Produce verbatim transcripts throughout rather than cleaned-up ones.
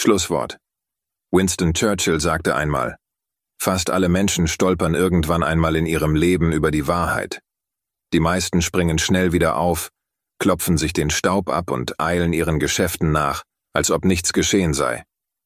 Schlusswort. Winston Churchill sagte einmal: Fast alle Menschen stolpern irgendwann einmal in ihrem Leben über die Wahrheit. Die meisten springen schnell wieder auf, klopfen sich den Staub ab und eilen ihren Geschäften nach, als ob nichts geschehen sei.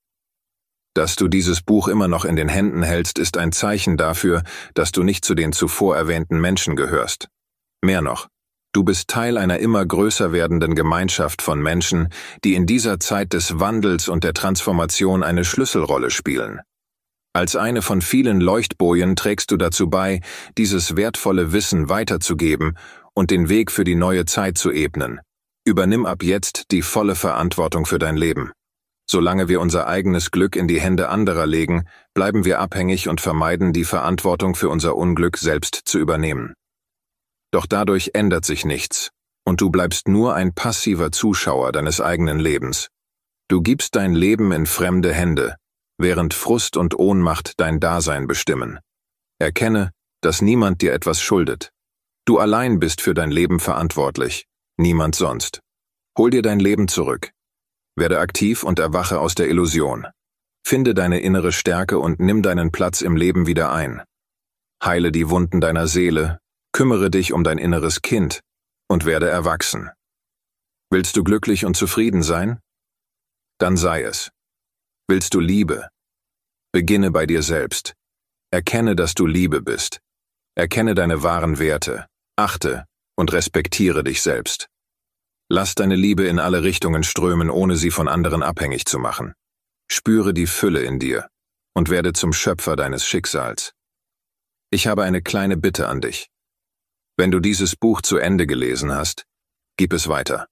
Dass du dieses Buch immer noch in den Händen hältst, ist ein Zeichen dafür, dass du nicht zu den zuvor erwähnten Menschen gehörst. Mehr noch, du bist Teil einer immer größer werdenden Gemeinschaft von Menschen, die in dieser Zeit des Wandels und der Transformation eine Schlüsselrolle spielen. Als eine von vielen Leuchtbojen trägst du dazu bei, dieses wertvolle Wissen weiterzugeben und den Weg für die neue Zeit zu ebnen. Übernimm ab jetzt die volle Verantwortung für dein Leben. Solange wir unser eigenes Glück in die Hände anderer legen, bleiben wir abhängig und vermeiden die Verantwortung für unser Unglück selbst zu übernehmen. Doch dadurch ändert sich nichts, und du bleibst nur ein passiver Zuschauer deines eigenen Lebens. Du gibst dein Leben in fremde Hände, während Frust und Ohnmacht dein Dasein bestimmen. Erkenne, dass niemand dir etwas schuldet. Du allein bist für dein Leben verantwortlich, niemand sonst. Hol dir dein Leben zurück. Werde aktiv und erwache aus der Illusion. Finde deine innere Stärke und nimm deinen Platz im Leben wieder ein. Heile die Wunden deiner Seele, kümmere dich um dein inneres Kind und werde erwachsen. Willst du glücklich und zufrieden sein? Dann sei es. Willst du Liebe? Beginne bei dir selbst. Erkenne, dass du Liebe bist. Erkenne deine wahren Werte, achte und respektiere dich selbst. Lass deine Liebe in alle Richtungen strömen, ohne sie von anderen abhängig zu machen. Spüre die Fülle in dir und werde zum Schöpfer deines Schicksals. Ich habe eine kleine Bitte an dich. Wenn du dieses Buch zu Ende gelesen hast, gib es weiter.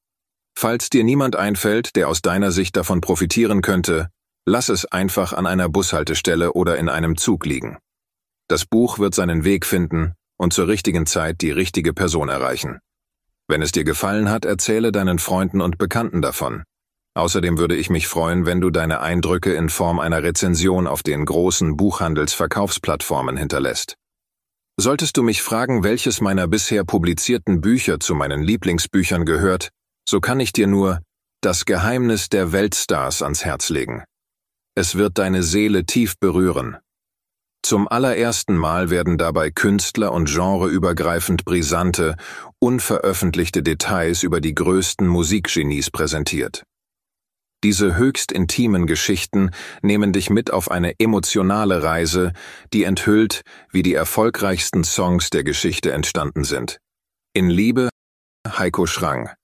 Falls dir niemand einfällt, der aus deiner Sicht davon profitieren könnte, lass es einfach an einer Bushaltestelle oder in einem Zug liegen. Das Buch wird seinen Weg finden und zur richtigen Zeit die richtige Person erreichen. Wenn es dir gefallen hat, erzähle deinen Freunden und Bekannten davon. Außerdem würde ich mich freuen, wenn du deine Eindrücke in Form einer Rezension auf den großen Buchhandelsverkaufsplattformen hinterlässt. Solltest du mich fragen, welches meiner bisher publizierten Bücher zu meinen Lieblingsbüchern gehört, so kann ich dir nur Das Geheimnis der Weltstars ans Herz legen. Es wird deine Seele tief berühren. Zum allerersten Mal werden dabei Künstler- und genreübergreifend brisante, unveröffentlichte Details über die größten Musikgenies präsentiert. Diese höchst intimen Geschichten nehmen dich mit auf eine emotionale Reise, die enthüllt, wie die erfolgreichsten Songs der Geschichte entstanden sind. In Liebe, Heiko Schrang.